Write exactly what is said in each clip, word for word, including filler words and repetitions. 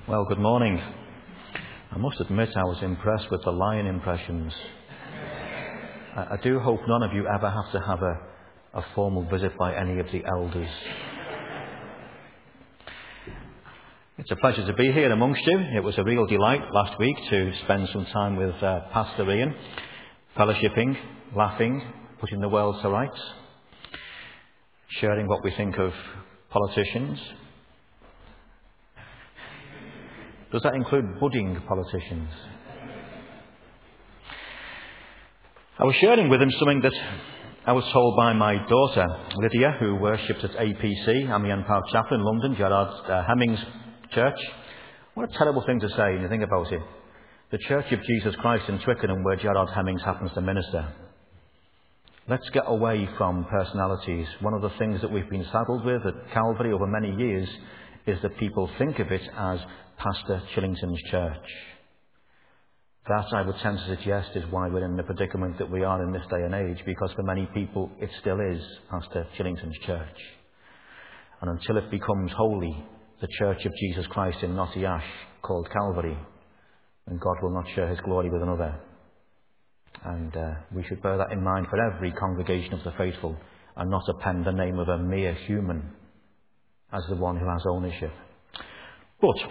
Well, good morning. I must admit I was impressed with the lion impressions. I, I do hope none of you ever have to have a, a formal visit by any of the elders. It's a pleasure to be here amongst you. It was a real delight last week to spend some time with uh, Pastor Ian, fellowshipping, laughing, putting the world to rights, sharing what we think of politicians. Does that include budding politicians? I was sharing with him something that I was told by my daughter, Lydia, who worships at A P C, Amiens Park Chapel in London, Gerard uh, Hemmings Church. What a terrible thing to say when you think about it. The Church of Jesus Christ in Twickenham, where Gerard Hemmings happens to minister. Let's get away from personalities. One of the things that we've been saddled with at Calvary over many years is that people think of it as Pastor Chillington's church. That, I would tend to suggest, is why we're in the predicament that we are in this day and age, because for many people it still is Pastor Chillington's church. And until it becomes holy, the Church of Jesus Christ in Knotty Ash, called Calvary, and God will not share his glory with another. And uh, we should bear that in mind for every congregation of the faithful, and not append the name of a mere human as the one who has ownership. But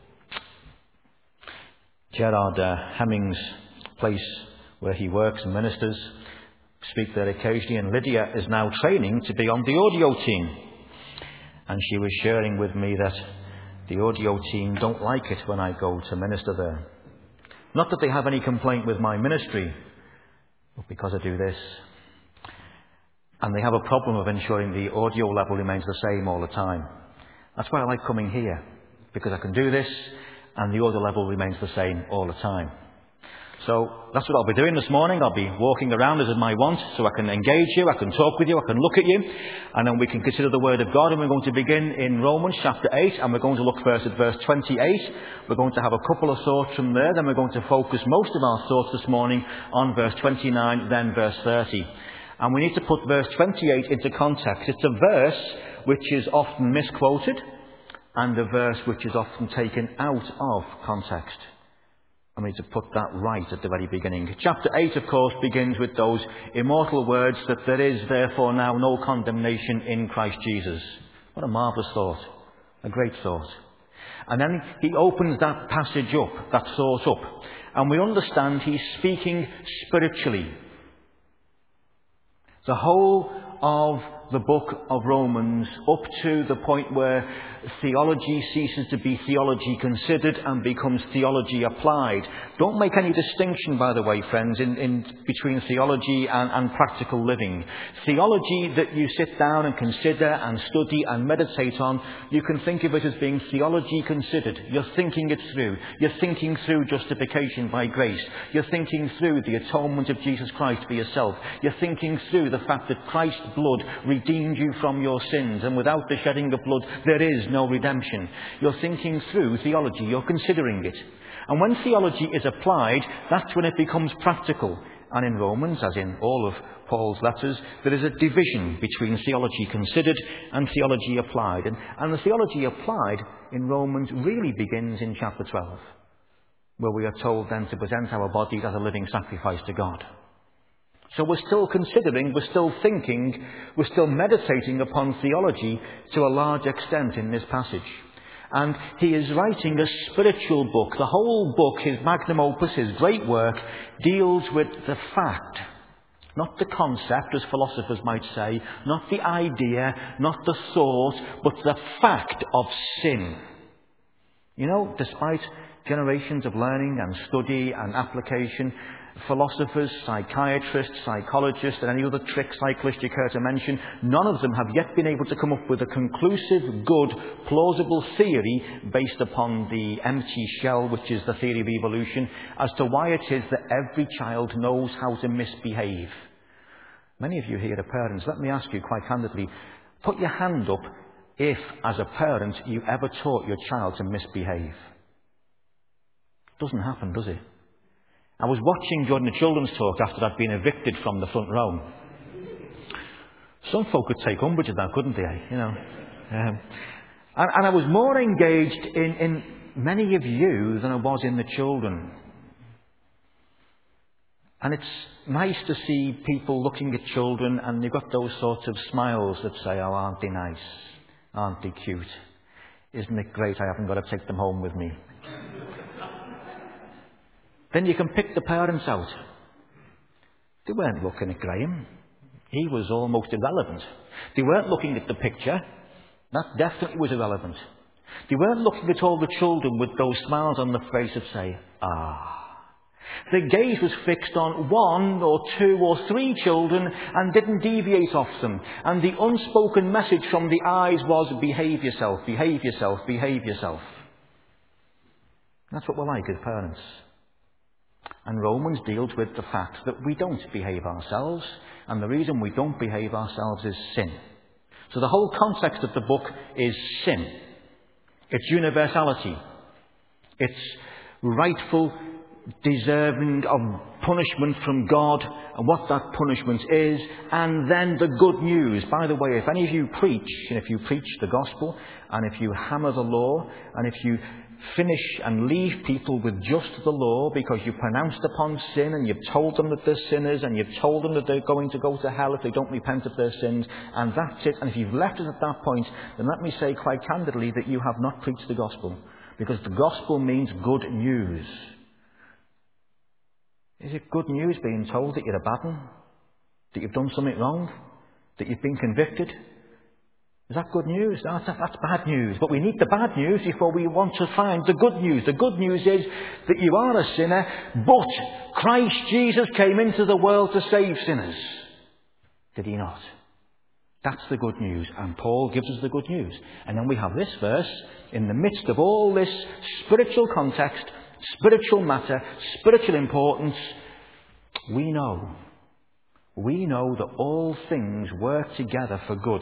Gerard uh, Hemmings' place where he works and ministers, speak there occasionally, and Lydia is now training to be on the audio team. And she was sharing with me that the audio team don't like it when I go to minister there. Not that they have any complaint with my ministry, but because I do this. And they have a problem of ensuring the audio level remains the same all the time. That's why I like coming here, because I can do this and the audio level remains the same all the time. So that's what I'll be doing this morning. I'll be walking around as is my want, so I can engage you, I can talk with you, I can look at you, and then we can consider the Word of God. And we're going to begin in Romans chapter eight, and we're going to look first at verse twenty-eight. We're going to have a couple of thoughts from there, then we're going to focus most of our thoughts this morning on verse twenty-nine, then verse thirty. And we need to put verse twenty-eight into context. It's a verse which is often misquoted, and a verse which is often taken out of context. I need to put that right at the very beginning. Chapter eight, of course, begins with those immortal words that there is therefore now no condemnation in Christ Jesus. What a marvellous thought. A great thought. And then he opens that passage up, that thought up. And we understand he's speaking spiritually. The whole of the book of Romans, up to the point where theology ceases to be theology considered and becomes theology applied. Don't make any distinction, by the way, friends, in, in between theology and, and practical living. Theology that you sit down and consider and study and meditate on, you can think of it as being theology considered. You're thinking it through. You're thinking through justification by grace. You're thinking through the atonement of Jesus Christ for yourself. You're thinking through the fact that Christ's blood redeemed you from your sins, and without the shedding of blood there is no redemption. You're thinking through theology, you're considering it. And when theology is applied, that's when it becomes practical. And in Romans, as in all of Paul's letters, there is a division between theology considered and theology applied. And, and the theology applied in Romans really begins in chapter twelve, where we are told then to present our bodies as a living sacrifice to God. So we're still considering, we're still thinking, we're still meditating upon theology to a large extent in this passage. And he is writing a spiritual book. The whole book, his magnum opus, his great work, deals with the fact, not the concept, as philosophers might say, not the idea, not the thought, but the fact of sin. You know, despite generations of learning and study and application, philosophers, psychiatrists, psychologists, and any other trick cyclist you care to mention, none of them have yet been able to come up with a conclusive, good, plausible theory based upon the empty shell, which is the theory of evolution, as to why it is that every child knows how to misbehave. Many of you here are parents. Let me ask you quite candidly, put your hand up if, as a parent, you ever taught your child to misbehave. Doesn't happen, does it? I was watching during the children's talk after I'd been evicted from the front row. Some folk could take umbrage at that, couldn't they? You know, um, and, and I was more engaged in, in many of you than I was in the children. And it's nice to see people looking at children and you've got those sorts of smiles that say, oh, aren't they nice? Aren't they cute? Isn't it great I haven't got to take them home with me? Then you can pick the parents out. They weren't looking at Graham. He was almost irrelevant. They weren't looking at the picture. That definitely was irrelevant. They weren't looking at all the children with those smiles on their face that say, ah. Their gaze was fixed on one or two or three children and didn't deviate off them. And the unspoken message from the eyes was, behave yourself, behave yourself, behave yourself. That's what we're like as parents. And Romans deals with the fact that we don't behave ourselves, and the reason we don't behave ourselves is sin. So the whole context of the book is sin. It's universality. It's rightful deserving of punishment from God and what that punishment is, and then the good news. By the way, if any of you preach, and if you preach the gospel, and if you hammer the law, and if you finish and leave people with just the law because you've pronounced upon sin and you've told them that they're sinners and you've told them that they're going to go to hell if they don't repent of their sins, and that's it, and if you've left it at that point, then let me say quite candidly that you have not preached the gospel, because the gospel means good news. Is it good news being told that you're a bad one? That you've done something wrong? That you've been convicted? Is that good news? No, that's, that's bad news. But we need the bad news before we want to find the good news. The good news is that you are a sinner, but Christ Jesus came into the world to save sinners. Did he not? That's the good news. And Paul gives us the good news. And then we have this verse in the midst of all this spiritual context, spiritual matter, spiritual importance. We know, we know that all things work together for good.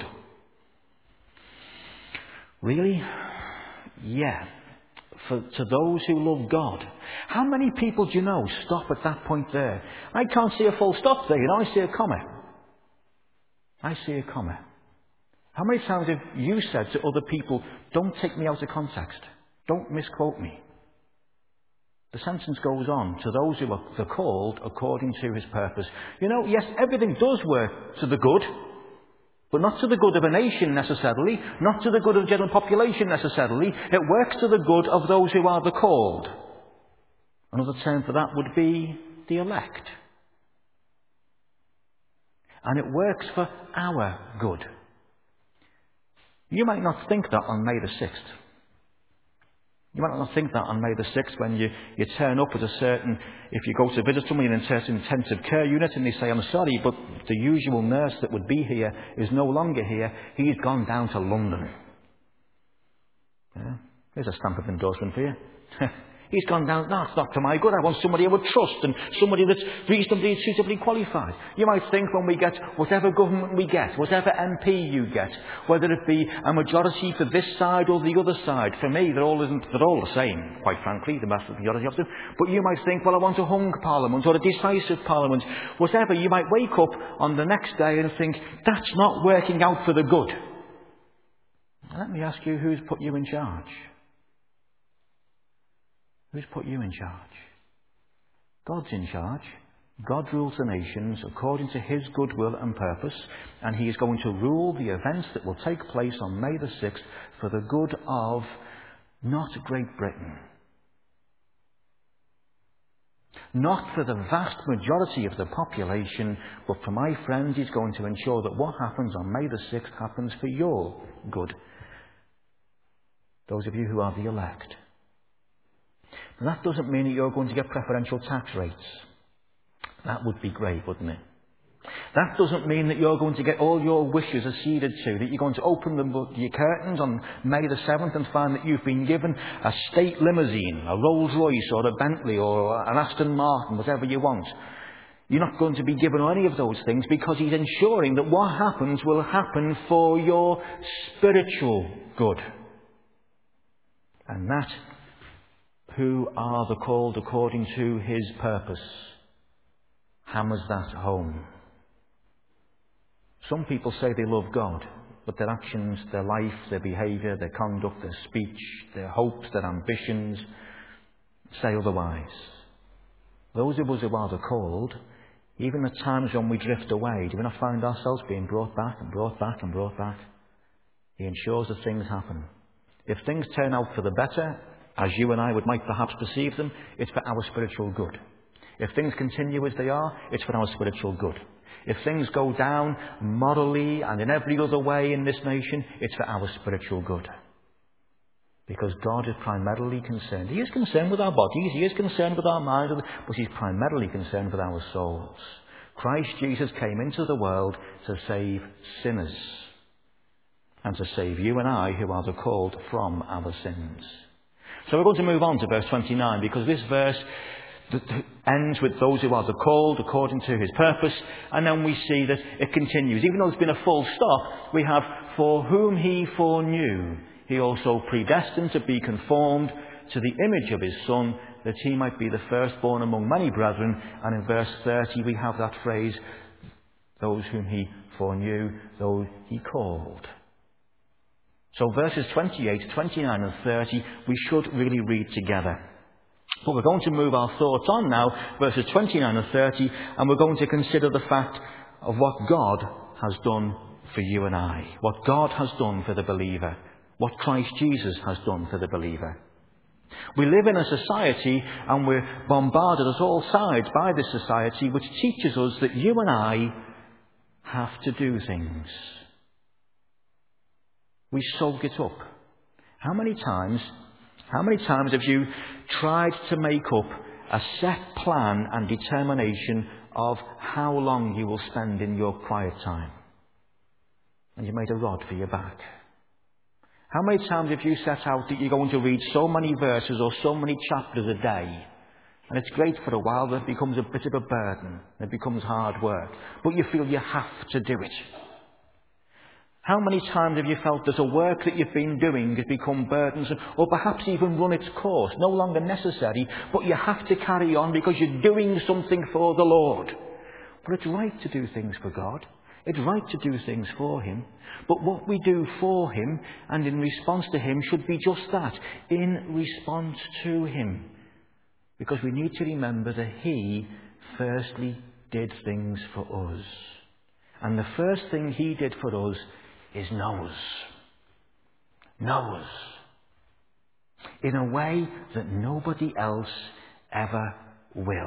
Really? Yeah. For, to those who love God. How many people do you know stop at that point there? I can't see a full stop there, you know, I see a comma. I see a comma. How many times have you said to other people, don't take me out of context. Don't misquote me. The sentence goes on, to those who are the called according to his purpose. You know, yes, everything does work to the good, but not to the good of a nation necessarily, not to the good of the general population necessarily. It works to the good of those who are the called. Another term for that would be the elect. And it works for our good. You might not think that on May the sixth. You might not think that on May the sixth when you, you turn up at a certain, if you go to visit someone in an intensive care unit and they say, I'm sorry, but the usual nurse that would be here is no longer here. He's gone down to London. Yeah, there's a stamp of endorsement for you. He's gone down, no, it's not to my good. I want somebody I would trust and somebody that's reasonably, suitably qualified. You might think when we get whatever government we get, whatever M P you get, whether it be a majority for this side or the other side, for me, they're all, isn't, they're all the same, quite frankly, the vast majority of them. But you might think, well, I want a hung parliament or a decisive parliament. Whatever, you might wake up on the next day and think, that's not working out for the good. Let me ask you, who's put you in charge? Who's put you in charge? God's in charge. God rules the nations according to his good will and purpose, and he is going to rule the events that will take place on May the sixth for the good of not Great Britain, not for the vast majority of the population, but for my friends, he's going to ensure that what happens on May the sixth happens for your good. Those of you who are the elect. And that doesn't mean that you're going to get preferential tax rates. That would be great, wouldn't it? That doesn't mean that you're going to get all your wishes acceded to, that you're going to open the, your curtains on May the seventh and find that you've been given a state limousine, a Rolls Royce or a Bentley or an Aston Martin, whatever you want. You're not going to be given any of those things because he's ensuring that what happens will happen for your spiritual good. And that who are the called according to his purpose hammers that home. Some people say they love God. but their actions, their life, their behaviour, their conduct, their speech, their hopes, their ambitions say otherwise. Those of us who are the called, even at times when we drift away, do we not find ourselves being brought back and brought back and brought back? He ensures that things happen. If things turn out for the better, as you and I would might perhaps perceive them, it's for our spiritual good. If things continue as they are, it's for our spiritual good. If things go down morally and in every other way in this nation, it's for our spiritual good. Because God is primarily concerned. He is concerned with our bodies, He is concerned with our minds, but He's primarily concerned with our souls. Christ Jesus came into the world to save sinners and to save you and I who are the called from our sins. So we're going to move on to verse twenty-nine, because this verse ends with those who are the called according to His purpose, and then we see that it continues. Even though there's been a full stop, we have for whom He foreknew, He also predestined to be conformed to the image of His Son, that He might be the firstborn among many brethren. And in verse thirty we have that phrase, those whom He foreknew, those He called. So verses twenty-eight, twenty-nine and thirty we should really read together. But we're going to move our thoughts on now, verses twenty-nine and thirty, and we're going to consider the fact of what God has done for you and I, what God has done for the believer, what Christ Jesus has done for the believer. We live in a society, and we're bombarded at all sides by this society, which teaches us that you and I have to do things. We soak it up. How many times, how many times have you tried to make up a set plan and determination of how long you will spend in your quiet time? And you made a rod for your back. How many times have you set out that you're going to read so many verses or so many chapters a day? And it's great for a while, but it becomes a bit of a burden. It becomes hard work. But you feel you have to do it. How many times have you felt that the work that you've been doing has become burdensome, or perhaps even run its course, no longer necessary, but you have to carry on because you're doing something for the Lord? But it's right to do things for God. It's right to do things for Him. But what we do for Him and in response to Him should be just that, in response to Him. Because we need to remember that He firstly did things for us. And the first thing He did for us is know us. Know us. In a way that nobody else ever will.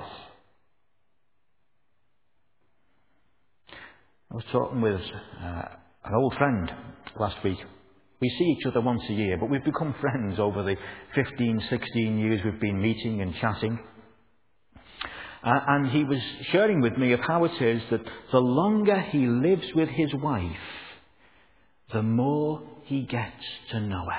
I was talking with uh, an old friend last week. We see each other once a year, but we've become friends over the fifteen, sixteen years we've been meeting and chatting. Uh, and he was sharing with me of how it is that the longer he lives with his wife, the more he gets to know her.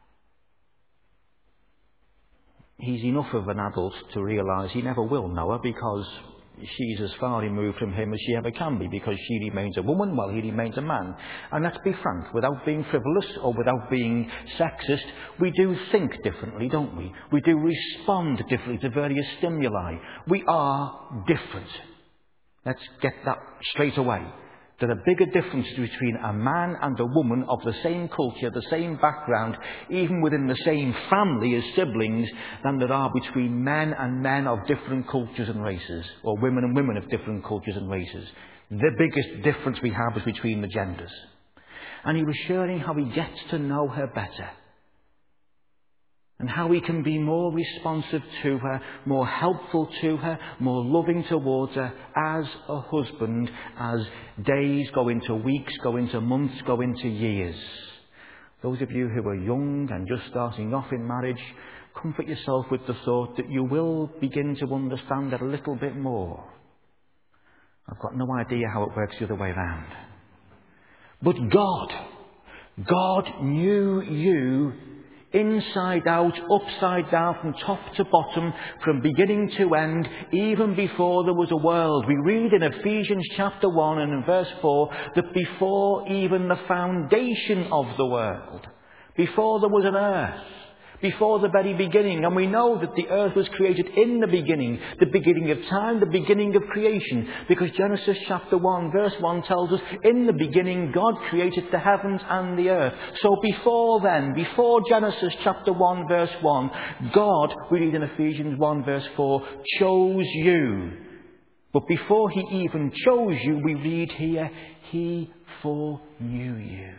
He's enough of an adult to realise he never will know her, because she's as far removed from him as she ever can be, because she remains a woman while he remains a man. And let's be frank, without being frivolous or without being sexist, we do think differently, don't we? We do respond differently to various stimuli. We are different. Let's get that straight away. There are bigger differences between a man and a woman of the same culture, the same background, even within the same family as siblings, than there are between men and men of different cultures and races, or women and women of different cultures and races. The biggest difference we have is between the genders. And he was sharing how he gets to know her better, and how he can be more responsive to her, more helpful to her, more loving towards her as a husband, as days go into weeks, go into months, go into years. Those of you who are young and just starting off in marriage, comfort yourself with the thought that you will begin to understand it a little bit more. I've got no idea how it works the other way around. But God, God knew you inside out, upside down, from top to bottom, from beginning to end, even before there was a world. We read in Ephesians chapter one and in verse four that before even the foundation of the world, before there was an earth, before the very beginning. And we know that the earth was created in the beginning, the beginning of time, the beginning of creation. Because Genesis chapter one verse one tells us, in the beginning God created the heavens and the earth. So before then, before Genesis chapter one verse one, God, we read in Ephesians one verse four, chose you. But before he even chose you, we read here, he foreknew you.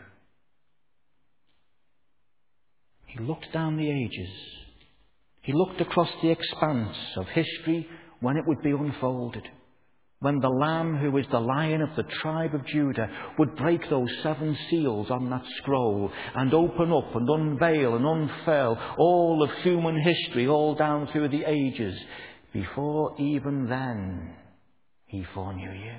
He looked down the ages. He looked across the expanse of history when it would be unfolded. When the Lamb, who is the Lion of the tribe of Judah, would break those seven seals on that scroll and open up and unveil and unfurl all of human history all down through the ages. Before even then, he foreknew you.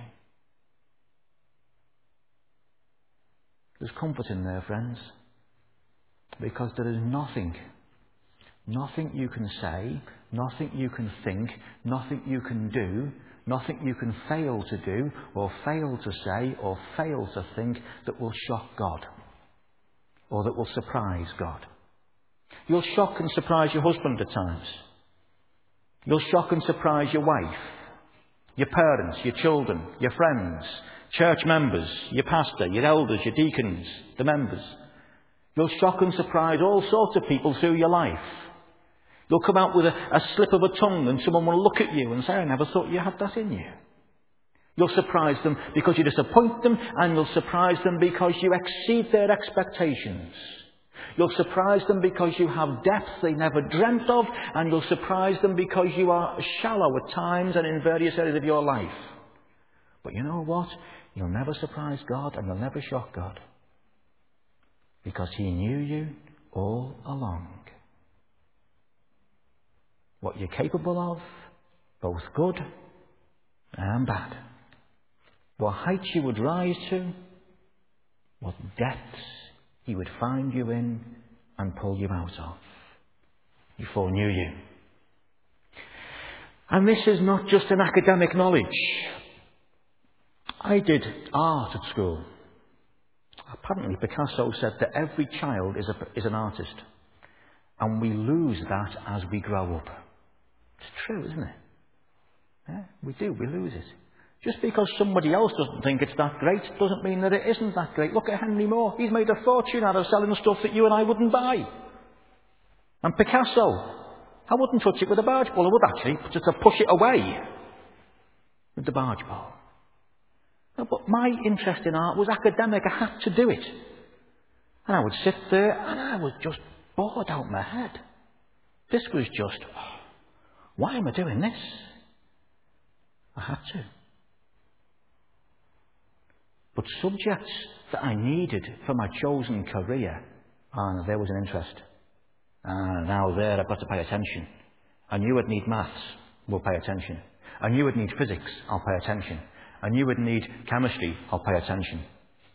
There's comfort in there, friends. Because there is nothing, nothing you can say, nothing you can think, nothing you can do, nothing you can fail to do, or fail to say, or fail to think that will shock God, or that will surprise God. You'll shock and surprise your husband at times. You'll shock and surprise your wife, your parents, your children, your friends, church members, your pastor, your elders, your deacons, the members. You'll shock and surprise all sorts of people through your life. You'll come out with a, a slip of a tongue and someone will look at you and say, I never thought you had that in you. You'll surprise them because you disappoint them, and you'll surprise them because you exceed their expectations. You'll surprise them because you have depths they never dreamt of, and you'll surprise them because you are shallow at times and in various areas of your life. But you know what? You'll never surprise God and you'll never shock God. Because he knew you all along. What you're capable of, both good and bad. What heights you would rise to, what depths he would find you in and pull you out of. He foreknew you. And this is not just an academic knowledge. I did art at school. Apparently Picasso said that every child is, a, is an artist. And we lose that as we grow up. It's true, isn't it? Yeah, we do, we lose it. Just because somebody else doesn't think it's that great doesn't mean that it isn't that great. Look at Henry Moore. He's made a fortune out of selling stuff that you and I wouldn't buy. And Picasso, I wouldn't touch it with a barge pole. I would actually, just to push it away with the barge pole. No, but my interest in art was academic. I had to do it. And I would sit there and I was just bored out of my head. This was just, oh, why am I doing this? I had to. But subjects that I needed for my chosen career, ah, oh, there was an interest. Ah, now there I've got to pay attention. I knew I'd need maths, we'll pay attention. I knew I'd need physics, I'll pay attention. I knew I'd need chemistry, I'll pay attention.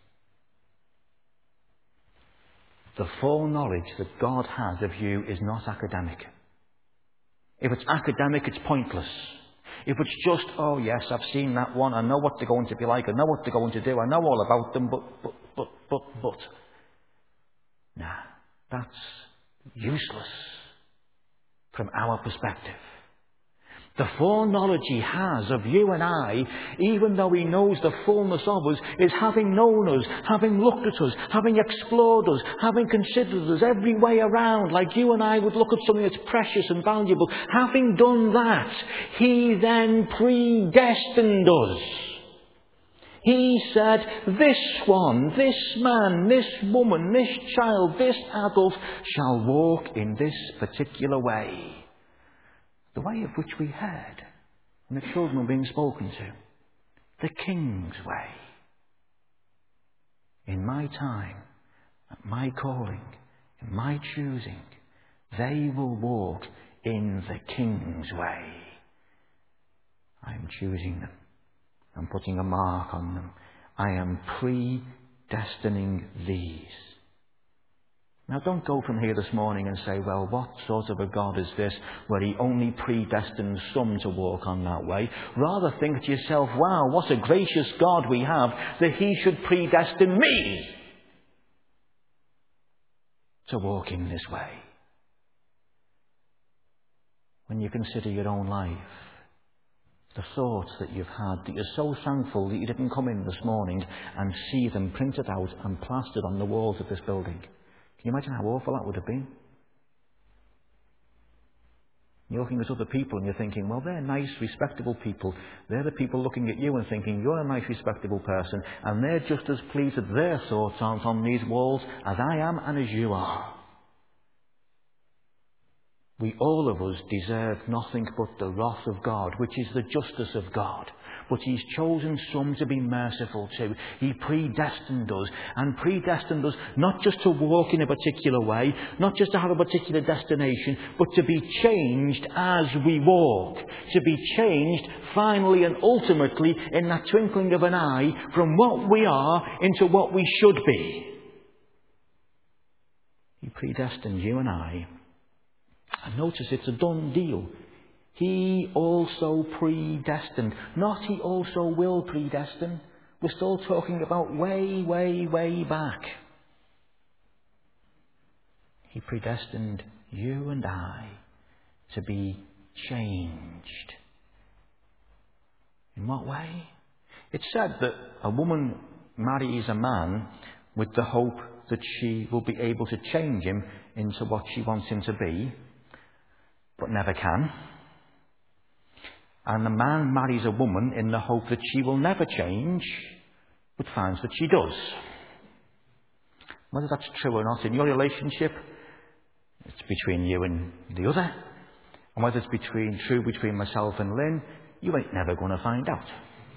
The foreknowledge that God has of you is not academic. If it's academic, it's pointless. If it's just, oh yes, I've seen that one, I know what they're going to be like, I know what they're going to do, I know all about them, but, but, but, but, but. Nah, that's useless from our perspective. The foreknowledge he has of you and I, even though he knows the fullness of us, is having known us, having looked at us, having explored us, having considered us every way around, like you and I would look at something that's precious and valuable. Having done that, he then predestined us. He said, this one, this man, this woman, this child, this adult shall walk in this particular way. The way of which we heard when the children were being spoken to. The King's way. In my time, at my calling, in my choosing, they will walk in the King's way. I am choosing them. I'm putting a mark on them. I am predestining these. Now don't go from here this morning and say, well, what sort of a God is this where he only predestines some to walk on that way? Rather think to yourself, wow, what a gracious God we have that he should predestine me to walk in this way. when you consider your own life, the thoughts that you've had, that you're so thankful that you didn't come in this morning and see them printed out and plastered on the walls of this building. Can you imagine how awful that would have been? You're looking at other people and you're thinking, well, they're nice, respectable people. They're the people looking at you and thinking, you're a nice, respectable person, and they're just as pleased that their thoughts aren't on these walls as I am and as you are. We, all of us, deserve nothing but the wrath of God, which is the justice of God. But He's chosen some to be merciful to. He predestined us, and predestined us not just to walk in a particular way, not just to have a particular destination, but to be changed as we walk. To be changed finally and ultimately in that twinkling of an eye from what we are into what we should be. He predestined you and I. And notice it's a done deal. He also predestined. Not He also will predestine. We're still talking about way, way, way back. He predestined you and I to be changed. In what way? It's said that a woman marries a man with the hope that she will be able to change him into what she wants him to be, but never can. And a man marries a woman in the hope that she will never change, but finds that she does. Whether that's true or not in your relationship, it's between you and the other. And whether it's between true between myself and Lynn, you ain't never going to find out.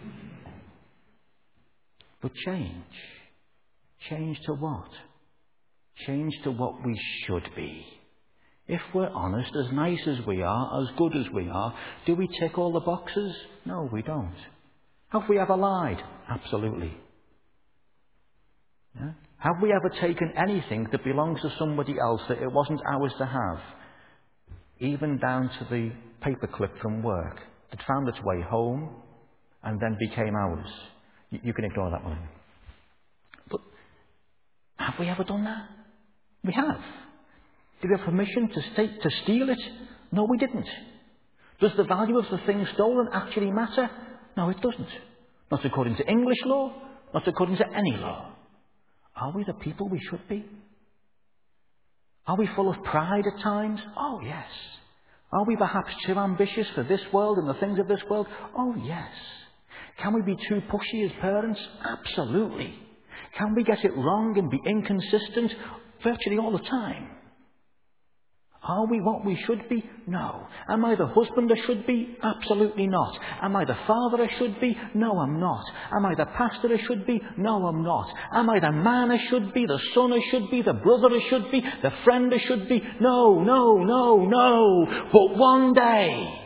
But change. Change to what? Change to what we should be. If we're honest, as nice as we are, as good as we are, do we tick all the boxes? No, we don't. Have we ever lied? Absolutely. Yeah? Have we ever taken anything that belongs to somebody else that it wasn't ours to have? Even down to the paperclip from work that found its way home and then became ours. You, you can ignore that one. But have we ever done that? We have. Did we have permission to, stay, to steal it? No, we didn't. Does the value of the thing stolen actually matter? No, it doesn't. Not according to English law, not according to any law. Are we the people we should be? Are we full of pride at times? Oh, yes. Are we perhaps too ambitious for this world and the things of this world? Oh, yes. Can we be too pushy as parents? Absolutely. Can we get it wrong and be inconsistent? Virtually all the time. Are we what we should be? No. Am I the husband I should be? Absolutely not. Am I the father I should be? No, I'm not. Am I the pastor I should be? No, I'm not. Am I the man I should be? The son I should be? The brother I should be? The friend I should be? No, no, no, no. But one day,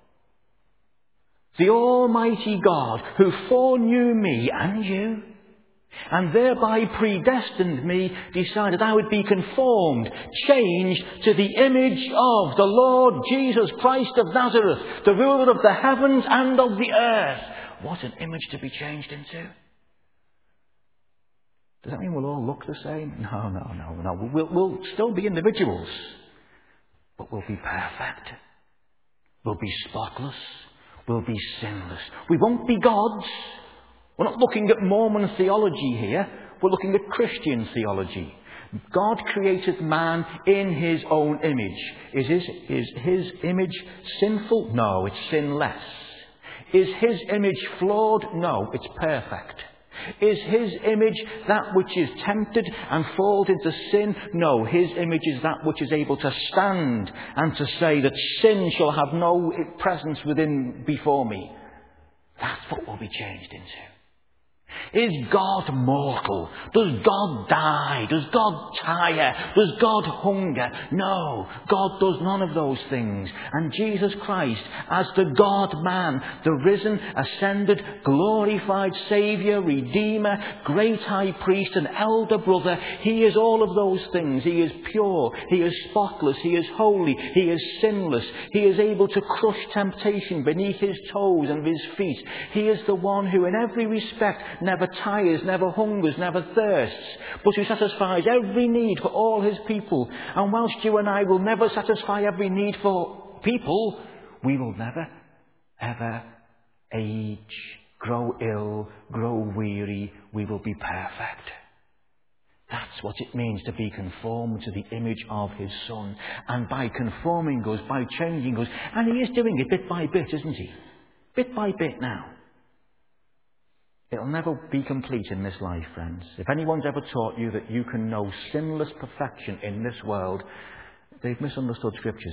the Almighty God who foreknew me and you, and thereby predestined me, decided I would be conformed, changed to the image of the Lord Jesus Christ of Nazareth, the ruler of the heavens and of the earth. What an image to be changed into. Does that mean we'll all look the same? No, no, no, no. We'll, we'll still be individuals, but we'll be perfect. We'll be spotless. We'll be sinless. We won't be gods. We're not looking at Mormon theology here. We're looking at Christian theology. God created man in His own image. Is his, is his image sinful? No, it's sinless. Is His image flawed? No, it's perfect. Is His image that which is tempted and falls into sin? No, His image is that which is able to stand and to say that sin shall have no presence within before me. That's what we'll be changed into. Is God mortal? Does God die? Does God tire? Does God hunger? No, God does none of those things. And Jesus Christ, as the God-man, the risen, ascended, glorified Saviour, Redeemer, great high priest and elder brother, He is all of those things. He is pure. He is spotless. He is holy. He is sinless. He is able to crush temptation beneath His toes and His feet. He is the one who in every respect never tires, never hungers, never thirsts, but who satisfies every need for all His people. And whilst you and I will never satisfy every need for people, we will never, ever age, grow ill, grow weary. We will be perfect. That's what it means to be conformed to the image of his Son. And by conforming us, by changing us, and he is doing it bit by bit, isn't he? Bit by bit now. It'll never be complete in this life, friends. If anyone's ever taught you that you can know sinless perfection in this world, they've misunderstood Scriptures.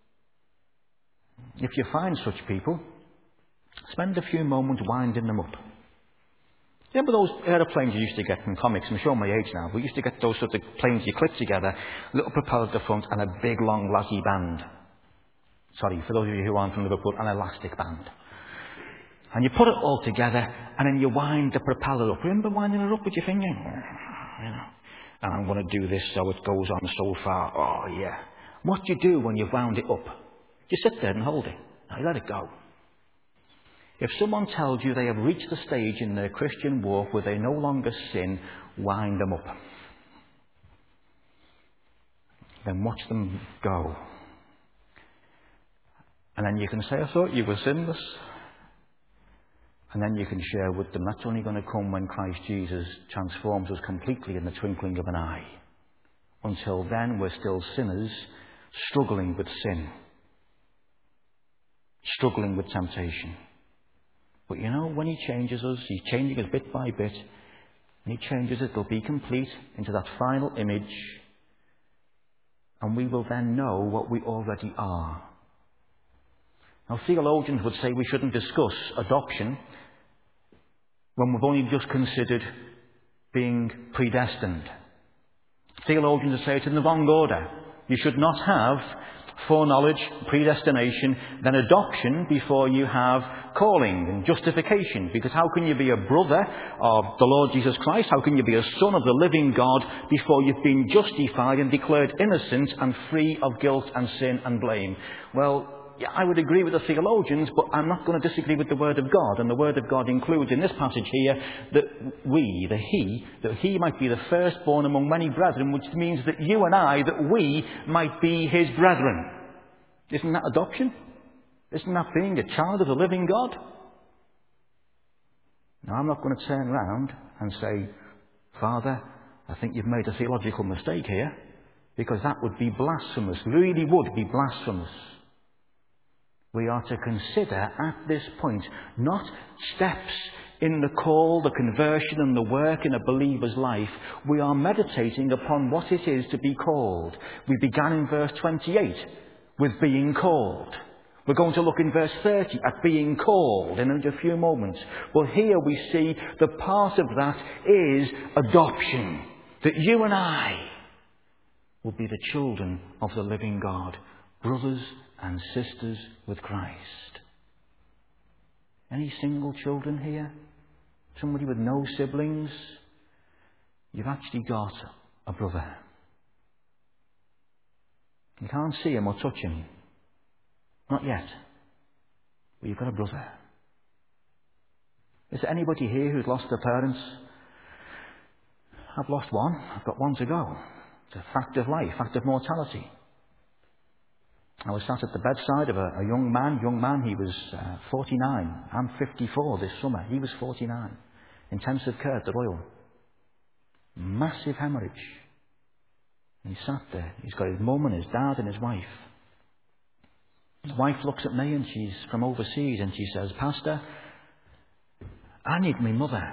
If you find such people, spend a few moments winding them up. Remember those aeroplanes you used to get from comics? I'm showing my age now. We used to get those sort of planes you clip together, little propeller at the front and a big long lacy band. Sorry, for those of you who aren't from Liverpool, an elastic band. And you put it all together and then you wind the propeller up. Remember winding it up with your finger? You know, and I'm going to do this so it goes on so far. Oh, yeah. What do you do when you've wound it up? You sit there and hold it. Now you let it go. If someone tells you they have reached the stage in their Christian walk where they no longer sin, wind them up. Then watch them go. And then you can say, I thought you were sinless. And then you can share with them, that's only going to come when Christ Jesus transforms us completely in the twinkling of an eye. Until then, we're still sinners, struggling with sin. Struggling with temptation. But you know, when he changes us, he's changing us bit by bit. And he changes us, it'll be complete into that final image. And we will then know what we already are. Now, theologians would say we shouldn't discuss adoption when we've only just considered being predestined. Theologians would say it's in the wrong order. You should not have foreknowledge, predestination, then adoption before you have calling and justification. Because how can you be a brother of the Lord Jesus Christ? How can you be a son of the living God before you've been justified and declared innocent and free of guilt and sin and blame? Well, yeah, I would agree with the theologians, but I'm not going to disagree with the Word of God. And the Word of God includes in this passage here that we, the He, that He might be the firstborn among many brethren, which means that you and I, that we might be His brethren. Isn't that adoption? Isn't that being a child of the living God? Now, I'm not going to turn around and say, Father, I think you've made a theological mistake here, because that would be blasphemous, really would be blasphemous. We are to consider at this point not steps in the call, the conversion and the work in a believer's life. We are meditating upon what it is to be called. We began in verse twenty-eight with being called. We're going to look in verse thirty at being called in a few moments. But here we see the part of that is adoption. That you and I will be the children of the living God. Brothers and sisters with Christ. Any single children here? Somebody with no siblings? You've actually got a brother. You can't see him or touch him. Not yet. But you've got a brother. Is there anybody here who's lost their parents? I've lost one. I've got one to go. It's a fact of life, fact of mortality. I was sat at the bedside of a, a young man. Young man, he was uh, forty-nine. I'm fifty-four this summer. He was forty-nine. Intensive care at the Royal. Massive hemorrhage. And he sat there. He's got his mum and his dad and his wife. His wife looks at me and she's from overseas and she says, Pastor, I need my mother.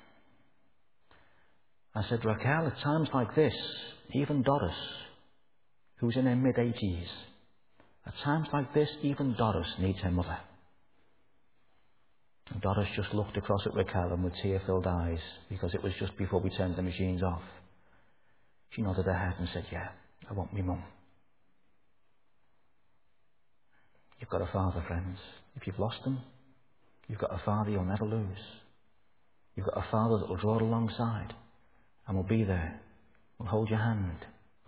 I said, Raquel, at times like this, even Doris, who's in her mid-eighties, at times like this, even Doris needs her mother. And Doris just looked across at Raquel and with tear-filled eyes, because it was just before we turned the machines off. She nodded her head and said, yeah, I want me mum. You've got a father, friends. If you've lost him, you've got a father you'll never lose. You've got a father that will draw alongside and will be there, will hold your hand.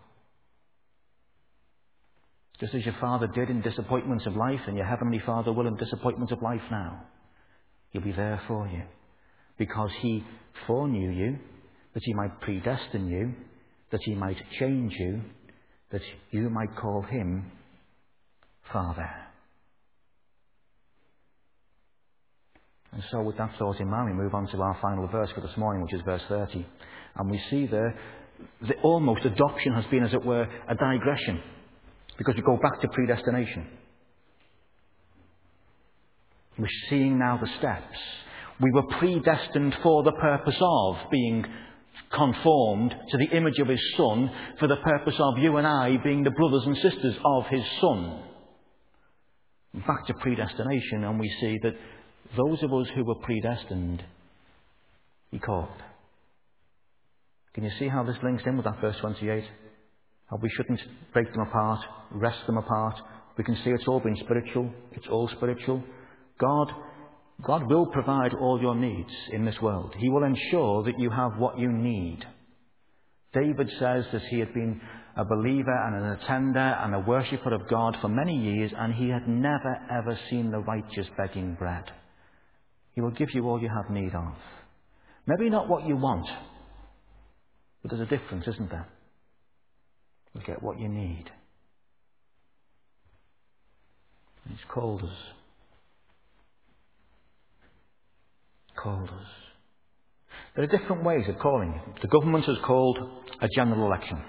Just as your Father did in disappointments of life, and your Heavenly Father will in disappointments of life now. He'll be there for you. Because He foreknew you, that He might predestine you, that He might change you, that you might call Him Father. And so with that thought in mind, we move on to our final verse for this morning, which is verse thirty. And we see there that almost adoption has been, as it were, a digression, because we go back to predestination. We're seeing now the steps. We were predestined for the purpose of being conformed to the image of his Son, for the purpose of you and I being the brothers and sisters of his Son. Back to predestination, and we see that those of us who were predestined, he called. Can you see how this links in with that verse twenty-eight? How we shouldn't break them apart, wrest them apart. We can see it's all been spiritual. It's all spiritual. God, God will provide all your needs in this world. He will ensure that you have what you need. David says that he had been a believer and an attender and a worshipper of God for many years, and he had never ever seen the righteous begging bread. He will give you all you have need of. Maybe not what you want, but there's a difference, isn't there? You'll get what you need. He's called us. Called us. There are different ways of calling. The government has called a general election,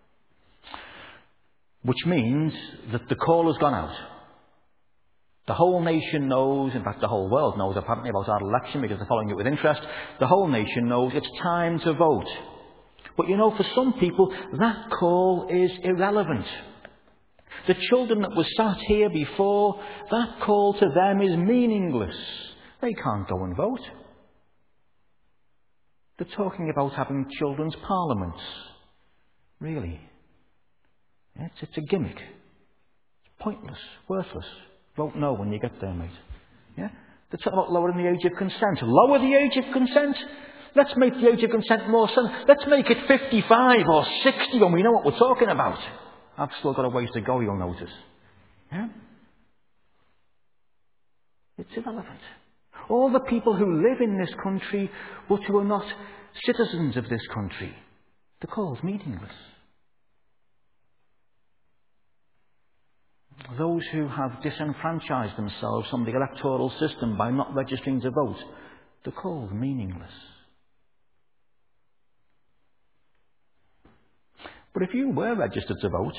which means that the call has gone out. The whole nation knows, in fact the whole world knows apparently about our election because they're following it with interest. The whole nation knows it's time to vote. But you know, for some people, that call is irrelevant. The children that were sat here before, that call to them is meaningless. They can't go and vote. They're talking about having children's parliaments. Really. It's, it's a gimmick. It's pointless, worthless. Vote no when you get there, mate. Yeah? They're talking about lowering the age of consent. Lower the age of consent? Let's make the age of consent more sensible. Let's make it fifty-five or sixty when we know what we're talking about. I've still got a ways to go, you'll notice. Yeah? It's irrelevant. All the people who live in this country, but who are not citizens of this country, the call's meaningless. Those who have disenfranchised themselves from the electoral system by not registering to vote, the call's meaningless. But if you were registered to vote,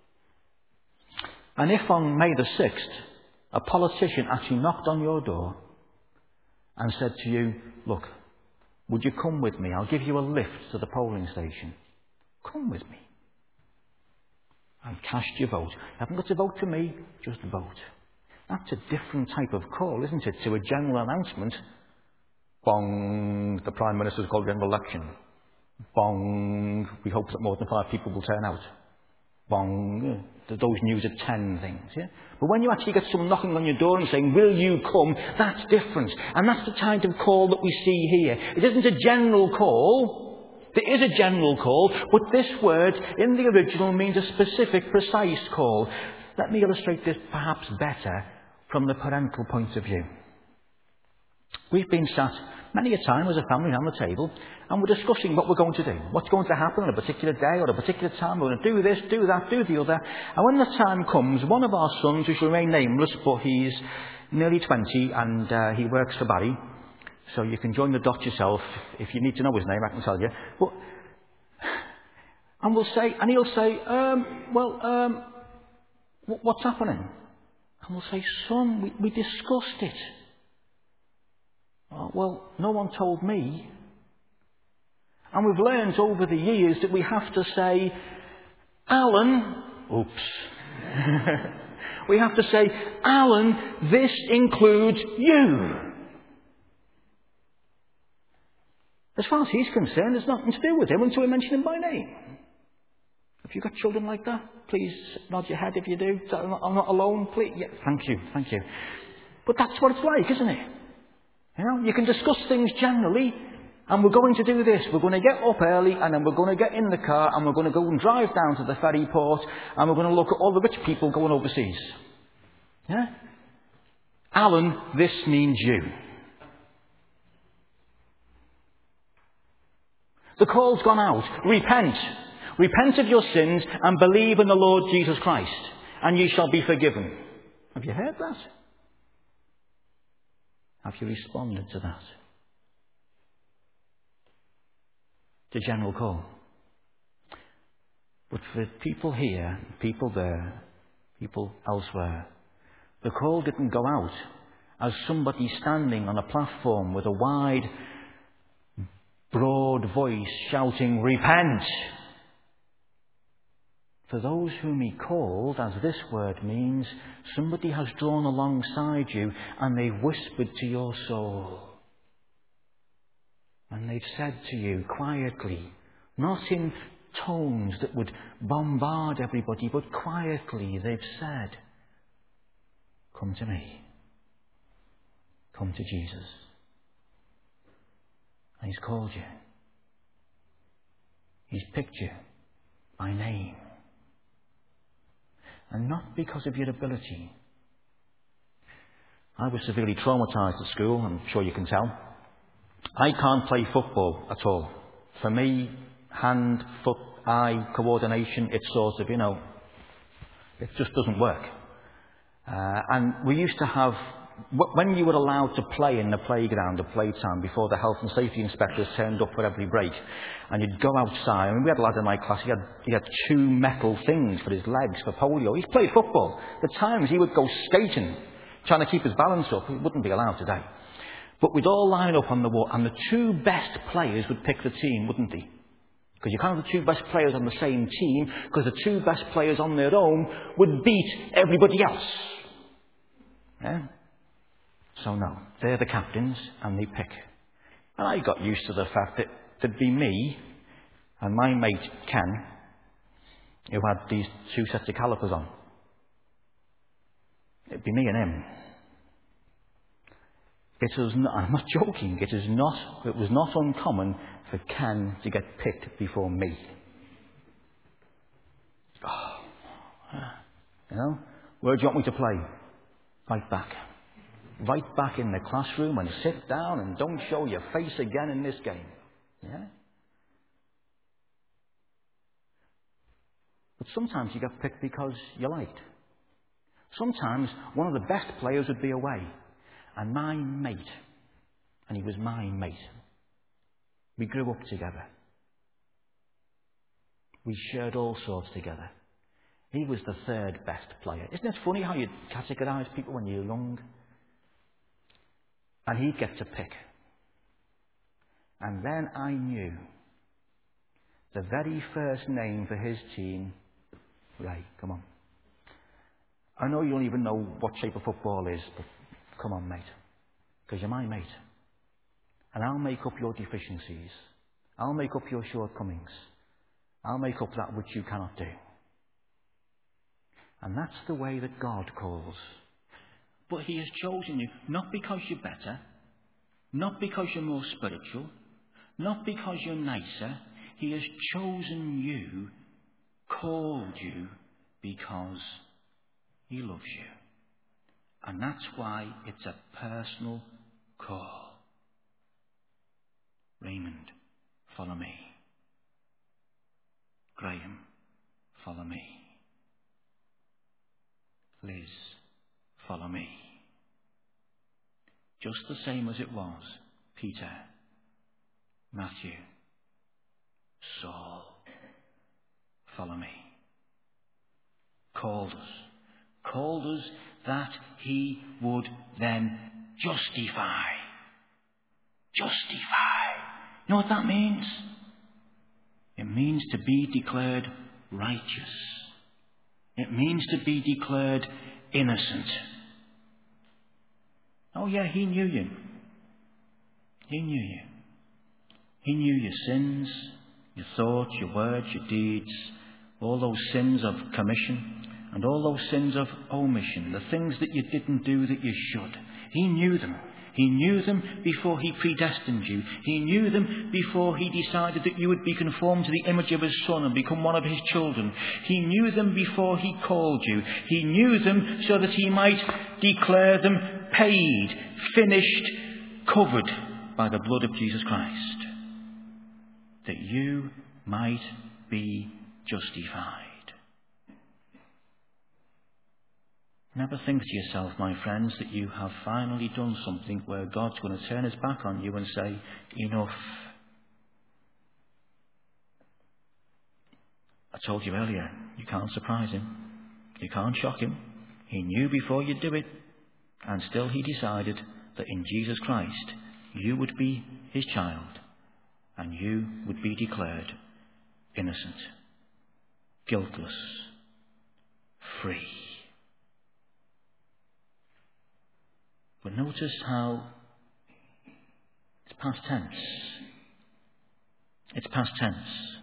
and if on May the sixth a politician actually knocked on your door and said to you, look, would you come with me? I'll give you a lift to the polling station. Come with me. And cast your vote. You haven't got to vote to me, just vote. That's a different type of call, isn't it, to a general announcement. Bong, the Prime Minister's called a general election. Bong, we hope that more than five people will turn out. Bong, those news at ten things. Yeah? But when you actually get someone knocking on your door and saying, will you come? That's different. And that's the kind of call that we see here. It isn't a general call. There is a general call, but this word in the original means a specific, precise call. Let me illustrate this perhaps better from the parental point of view. We've been sat many a time as a family around the table, and we're discussing what we're going to do, what's going to happen on a particular day or a particular time. We're going to do this, do that, do the other. And when the time comes, one of our sons, who shall remain nameless, but he's nearly twenty and uh, he works for Barry, so you can join the dot yourself. If you need to know his name, I can tell you. But, and we'll say, and he'll say, um, well, um, what's happening? And we'll say, son, we, we discussed it. Oh, well, no one told me. And we've learned over the years that we have to say, Alan, oops. We have to say, Alan, this includes you. As far as he's concerned, there's nothing to do with him until we mention him by name. Have you got children like that? Please nod your head if you do. I'm not, I'm not alone, please. Yeah, thank you, thank you. But that's what it's like, isn't it? You know, you can discuss things generally, and we're going to do this. We're going to get up early, and then we're going to get in the car, and we're going to go and drive down to the ferry port, and we're going to look at all the rich people going overseas. Yeah? Alan, this means you. The call's gone out. Repent. Repent of your sins and believe in the Lord Jesus Christ, and ye shall be forgiven. Have you heard that? Have you responded to that? The general call. But for people here, people there, people elsewhere, the call didn't go out as somebody standing on a platform with a wide, broad voice shouting, "Repent!" For those whom he called, as this word means, somebody has drawn alongside you and they've whispered to your soul. And they've said to you quietly, not in tones that would bombard everybody, but quietly they've said, "Come to me. Come to Jesus." And he's called you. He's picked you by name. And not because of your ability. I was severely traumatised at school, I'm sure you can tell. I can't play football at all. For me, hand, foot, eye coordination, it's sort of, you know, it just doesn't work. Uh, and we used to have, when you were allowed to play in the playground at playtime before the health and safety inspectors turned up for every break, and you'd go outside, I mean, we had a lad in my class, he had, he had two metal things for his legs for polio. He's played football. At times he would go skating, trying to keep his balance up. He wouldn't be allowed today. But we'd all line up on the wall, and the two best players would pick the team, wouldn't they? Because you can't have the two best players on the same team, because the two best players on their own would beat everybody else. Yeah? So no, they're the captains, and they pick. And I got used to the fact that there'd be me and my mate Ken, who had these two sets of calipers on. It'd be me and him. It was not, I'm not joking, it is not, it was not uncommon for Ken to get picked before me. Oh, you know, where do you want me to play? Right back. Right back in the classroom and sit down and don't show your face again in this game. Yeah? But sometimes you get picked because you're liked. Sometimes one of the best players would be away. And my mate, and he was my mate, we grew up together. We shared all sorts together. He was the third best player. Isn't it funny how you categorise people when you're young? And he'd get to pick. And then I knew the very first name for his team. Ray, come on. I know you don't even know what shape of football is, but come on, mate. Because you're my mate. And I'll make up your deficiencies. I'll make up your shortcomings. I'll make up that which you cannot do. And that's the way that God calls. But he has chosen you, not because you're better, not because you're more spiritual, not because you're nicer. He has chosen you, called you, because he loves you. And that's why it's a personal call. Raymond, follow me. Graham, follow me. Liz, follow me. Just the same as it was Peter, Matthew, Saul, follow me. Called us. Called us that he would then justify. Justify. You know what that means? It means to be declared righteous. It means to be declared innocent. Oh yeah, he knew you. He knew you. He knew your sins, your thoughts, your words, your deeds, all those sins of commission and all those sins of omission, the things that you didn't do that you should. He knew them. He knew them before he predestined you. He knew them before he decided that you would be conformed to the image of his Son and become one of his children. He knew them before he called you. He knew them so that he might declare them paid, finished, covered by the blood of Jesus Christ, that you might be justified. Never think to yourself, my friends, that you have finally done something where God's going to turn his back on you and say, enough. I told you earlier, you can't surprise him. You can't shock him. He knew before you'd do it, and still he decided that in Jesus Christ you would be his child, and you would be declared innocent, guiltless, free. But notice how it's past tense. It's past tense.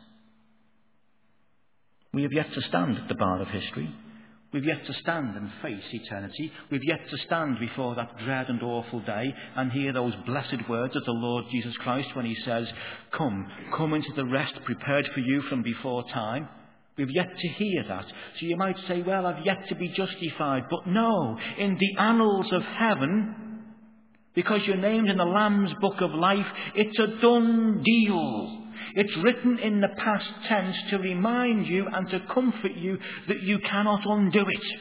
We have yet to stand at the bar of history. We've yet to stand and face eternity. We've yet to stand before that dread and awful day and hear those blessed words of the Lord Jesus Christ when he says, come, come into the rest prepared for you from before time. We've yet to hear that. So you might say, well, I've yet to be justified. But no, in the annals of heaven, because you're named in the Lamb's Book of Life, it's a done deal. It's written in the past tense to remind you and to comfort you that you cannot undo it.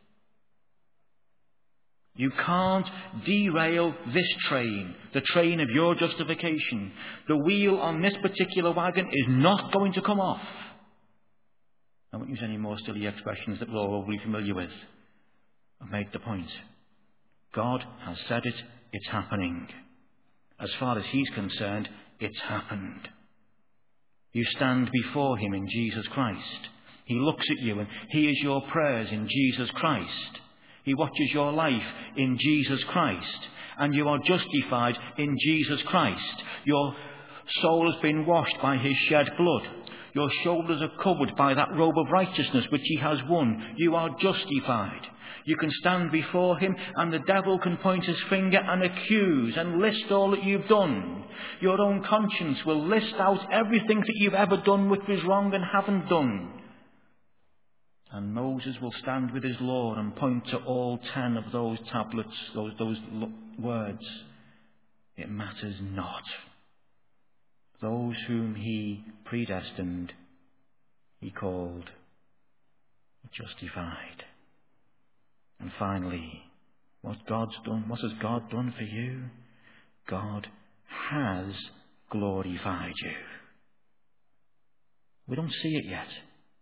You can't derail this train, the train of your justification. The wheel on this particular wagon is not going to come off. I won't use any more silly expressions that we're all really familiar with. I've made the point. God has said it, it's happening. As far as he's concerned, it's happened. You stand before him in Jesus Christ. He looks at you and hears your prayers in Jesus Christ. He watches your life in Jesus Christ. And you are justified in Jesus Christ. Your soul has been washed by his shed blood. Your shoulders are covered by that robe of righteousness which he has won. You are justified. You can stand before him and the devil can point his finger and accuse and list all that you've done. Your own conscience will list out everything that you've ever done which was wrong and haven't done. And Moses will stand with his law and point to all ten of those tablets, those, those words. It matters not. Those whom he predestined, he called justified. And finally, what God's done, what has God done for you? God has glorified you. We don't see it yet.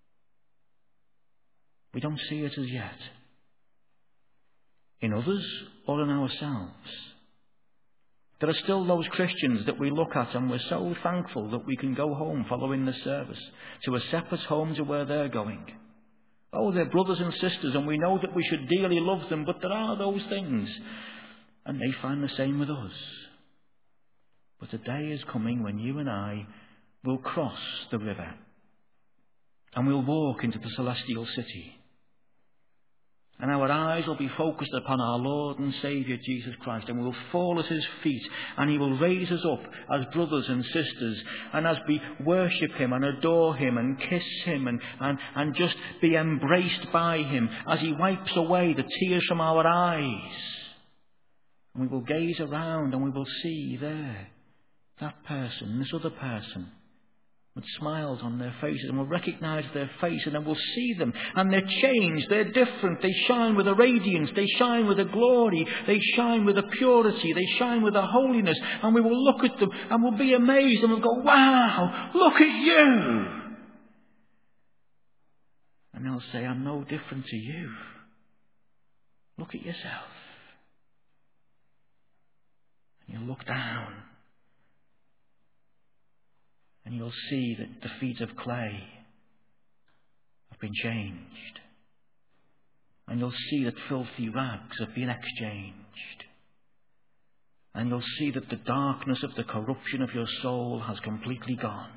We don't see it as yet. In others or in ourselves. There are still those Christians that we look at and we're so thankful that we can go home following the service to a separate home to where they're going. Oh, they're brothers and sisters and we know that we should dearly love them, but there are those things. And they find the same with us. But a day is coming when you and I will cross the river and we'll walk into the celestial city. And our eyes will be focused upon our Lord and Saviour Jesus Christ, and we'll fall at his feet, and he will raise us up as brothers and sisters, and as we worship him and adore him and kiss him and, and, and just be embraced by him as he wipes away the tears from our eyes. And we will gaze around and we will see there that person, this other person, with smiles on their faces, and we'll recognise their face, and then we'll see them, and they're changed, they're different, they shine with a radiance, they shine with a glory, they shine with a purity, they shine with a holiness, and we will look at them, and we'll be amazed, and we'll go, wow, look at you! And they'll say, I'm no different to you. Look at yourself. And you'll look down, and you'll see that the feet of clay have been changed. And you'll see that filthy rags have been exchanged. And you'll see that the darkness of the corruption of your soul has completely gone.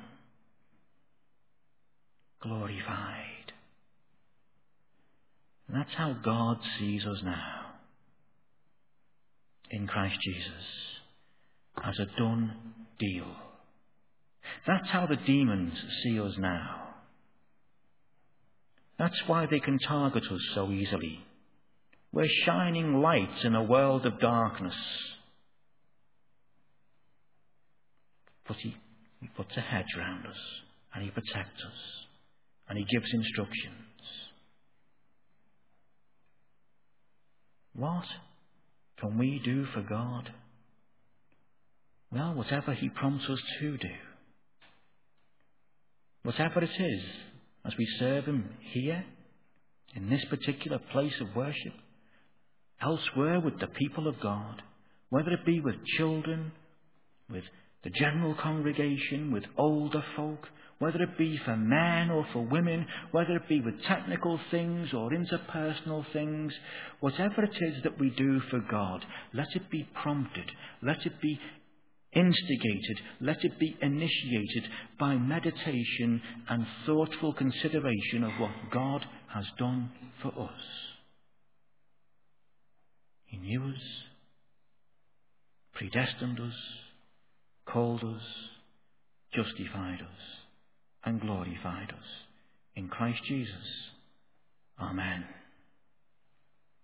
Glorified. And that's how God sees us now. In Christ Jesus. As a done deal. That's how the demons see us now. That's why they can target us so easily. We're shining lights in a world of darkness. But he, he puts a hedge round us, and he protects us, and he gives instructions. What can we do for God? Well, whatever he prompts us to do. Whatever it is, as we serve him here, in this particular place of worship, elsewhere with the people of God, whether it be with children, with the general congregation, with older folk, whether it be for men or for women, whether it be with technical things or interpersonal things, whatever it is that we do for God, let it be prompted, let it be instigated, let it be initiated by meditation and thoughtful consideration of what God has done for us. He knew us, predestined us, called us, justified us, and glorified us. In Christ Jesus. Amen.